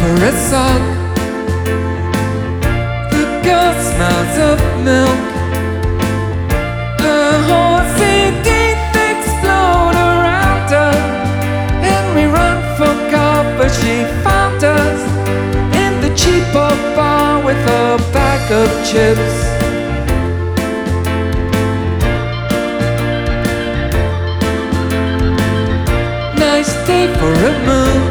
for a song. The girl smells of milk. Her horsey teeth explode around her, and we run for cover. She found us in the cheap old bar with a bag of chips. Nice day for a move.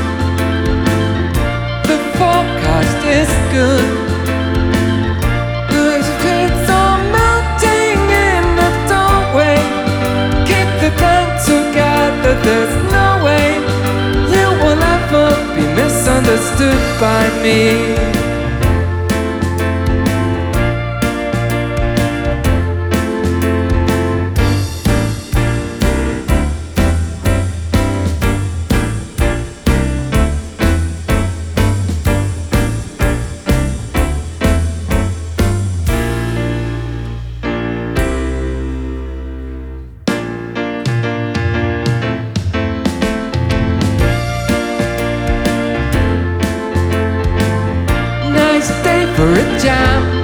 The forecast is good. The kids are melting in the doorway. Keep the gang together, there's no way you will ever be misunderstood by me. Nice day for a jam.